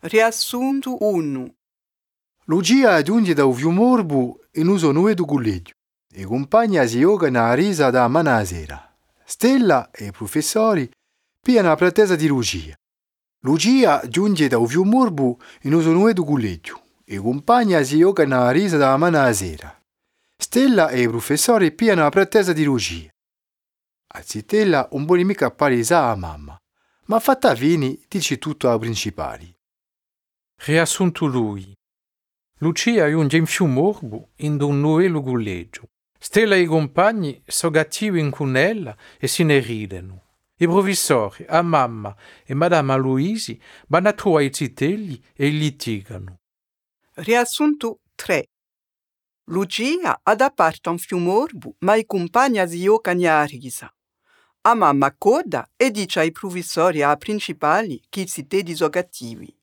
Riassunto 1. Lucia giunge da un morbu in uso nuovo do collegio. I compagni si giocano a risa da manà sera. Stella e i professori piano la pretesa di Lucia. Lucia giunge da un morbu in uso nuovo do collegio. I compagni si giocano a risa da manà sera. Stella e i professori piano la pretesa di Lucia. A Stella un po' mica appare a mamma, ma fatta fini dice tutto ai principali. Riassunto lui. Lucia giunge in fiu morbo in un nuovo collegio. Stella e i compagni so gattivi in cunella e se ne rideno. I professori, a mamma e madama Luisi vanno a trovare i zitelli e litigano. Riassunto 3. Lucia ha da parte un fiumorbo, ma i compagni si giocano a risa. A mamma coda e dice ai professori e ai principali che i zitelli sono cattivi.